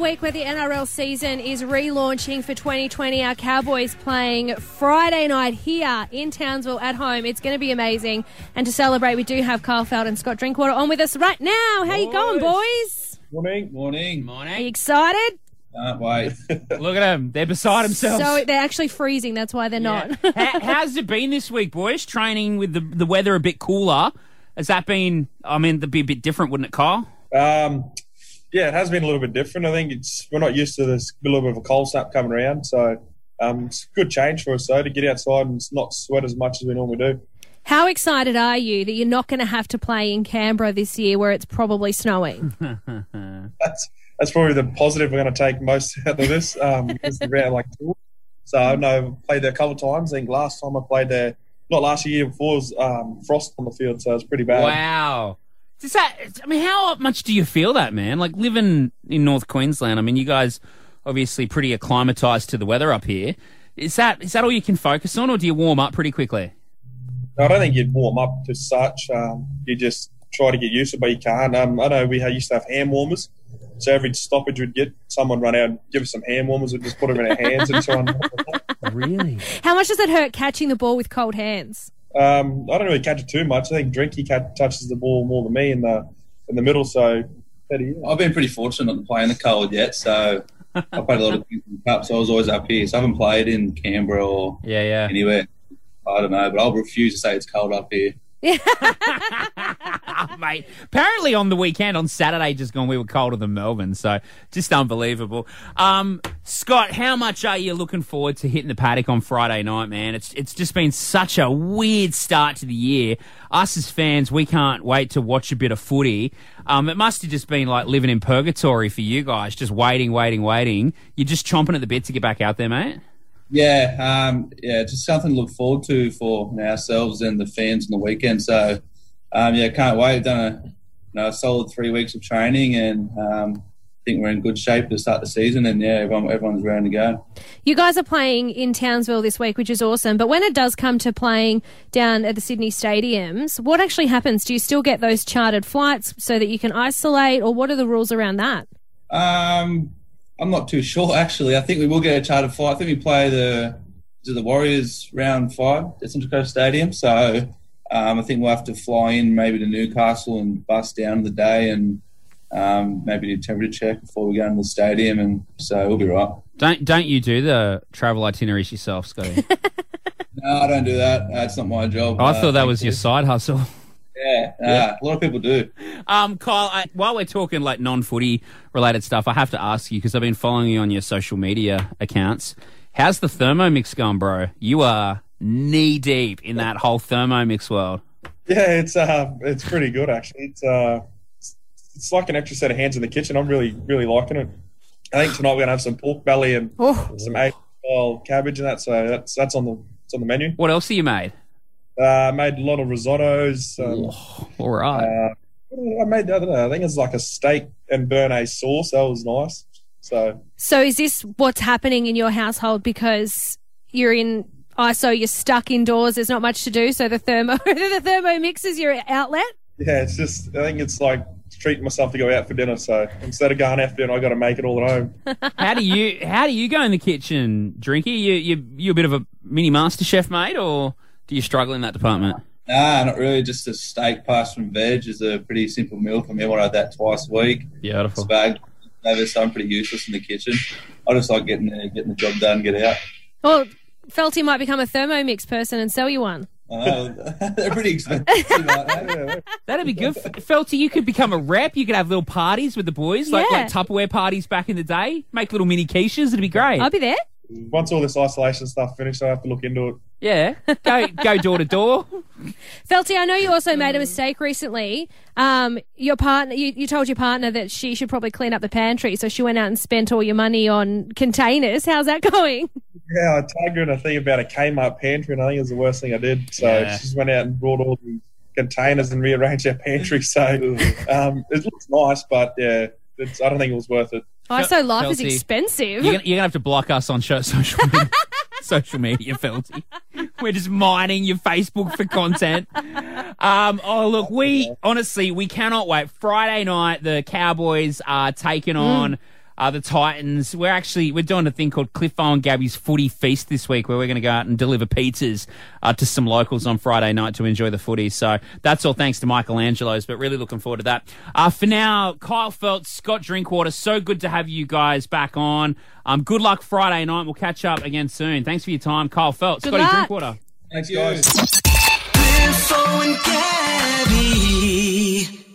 week where the NRL season is relaunching for 2020. Our Cowboys playing Friday night here in Townsville at home. It's going to be amazing. And to celebrate, we do have Kyle Feldt and Scott Drinkwater on with us right now. How you going, boys? Morning. Are you excited? Can't wait. Look at them. They're beside themselves. So they're actually freezing. That's why they're not. How's it been this week, boys? Training with the weather a bit cooler. Has that been, that'd be a bit different, wouldn't it, Kyle? Yeah, it has been a little bit different. I think we're not used to this little bit of a cold snap coming around. So it's a good change for us, though, to get outside and not sweat as much as we normally do. How excited are you that you're not going to have to play in Canberra this year where it's probably snowing? That's probably the positive we're going to take most out of this. Because the round two. So I know I've played there a couple of times. I think last time I played there, not last year before, was frost on the field, so it's pretty bad. Wow. How much do you feel that, man? Like living in North Queensland, you guys obviously pretty acclimatised to the weather up here. Is that all you can focus on, or do you warm up pretty quickly? No, I don't think you'd warm up to such. You just try to get used to it, but you can't. I know we used to have hand warmers. So every stoppage we'd get, someone run out and give us some hand warmers. We'd just put them in our hands and try and... Really? How much does it hurt catching the ball with cold hands? I don't really catch it too much. I think Drinky touches the ball more than me in the middle. So I've been pretty fortunate not to play in the cold yet. So I played a lot of things in the cup, so I was always up here. So I haven't played in Canberra or anywhere. I don't know, but I'll refuse to say it's cold up here. Mate, apparently on the weekend, on Saturday just gone, we were colder than Melbourne, so just unbelievable. Scott, how much are you looking forward to hitting the paddock on Friday night, man? It's just been such a weird start to the year. Us as fans, we can't wait to watch a bit of footy. It must have just been like living in purgatory for you guys, just waiting. You're just chomping at the bit to get back out there, mate? Yeah, just something to look forward to for ourselves and the fans on the weekend. So, can't wait. We've done a solid 3 weeks of training, and I think we're in good shape to start the season. And everyone's ready to go. You guys are playing in Townsville this week, which is awesome. But when it does come to playing down at the Sydney stadiums, what actually happens? Do you still get those chartered flights so that you can isolate, or what are the rules around that? I'm not too sure, actually. I think we will get a chartered flight. I think we play the Warriors round 5 at Central Coast Stadium. So I think we'll have to fly in maybe to Newcastle and bus down the day and maybe do a temperature check before we go into the stadium. And so we'll be right. Don't you do the travel itineraries yourself, Scotty? No, I don't do that. That's not my job. I thought that was your side hustle. Yeah, a lot of people do. Kyle, while we're talking like non-footy related stuff, I have to ask you, because I've been following you on your social media accounts. How's the Thermomix going, bro? You are knee deep in that whole Thermomix world. Yeah, it's pretty good actually. It's like an extra set of hands in the kitchen. I'm really, really liking it. I think tonight we're gonna have some pork belly and some Asian-style cabbage and that. So that's on the menu. What else have you made? Made a lot of risottos. All right. I made the other day. I think it's like a steak and béarnaise sauce. That was nice. So is this what's happening in your household because you're in ISO, you're stuck indoors, there's not much to do, so the Thermomix is your outlet? Yeah, I think it's like treating myself to go out for dinner. So instead of going out for dinner, I got to make it all at home. How do you go in the kitchen, Drinky? You a bit of a mini master chef, mate, or do you struggle in that department? Nah, not really. Just a steak, pasta and veg is a pretty simple meal for me. I want to have that twice a week. Beautiful. So I'm pretty useless in the kitchen. I just like getting the job done, get out. Well, Felty might become a Thermomix person and sell you one. They're pretty expensive. That'd be good. Felty, you could become a rep. You could have little parties with the boys, like Tupperware parties back in the day. Make little mini quiches. It'd be great. I'll be there. Once all this isolation stuff finished, I have to look into it. Yeah, go door to door. Felty, I know you also made a mistake recently. Your partner, you told your partner that she should probably clean up the pantry, so she went out and spent all your money on containers. How's that going? Yeah, I tagged her in a thing about a Kmart pantry, and I think it was the worst thing I did. So she just went out and brought all the containers and rearranged our pantry. So it looks nice, but yeah, I don't think it was worth it. ISO life is expensive. You're gonna have to block us on social media. Social media, Felty. We're just mining your Facebook for content. Look, we cannot wait. Friday night, the Cowboys are taking on the Titans. We're doing a thing called Cliffo and Gabby's Footy Feast this week, where we're going to go out and deliver pizzas to some locals on Friday night to enjoy the footy. So that's all thanks to Michelangelo's, but really looking forward to that. For now, Kyle Feldt, Scott Drinkwater, so good to have you guys back on. Good luck Friday night. We'll catch up again soon. Thanks for your time, Kyle Feldt, Good Scotty luck. Drinkwater. Thanks, guys. Cliffo and Gabby.